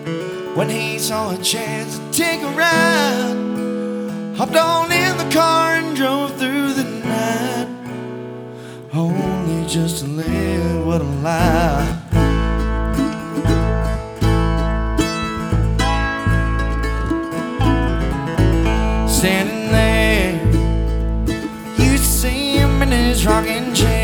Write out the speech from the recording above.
when he saw a chance to take a ride. Hopped on in the car and drove through the night, only just to live what a lie. Standing there, you see him in his rocking chair,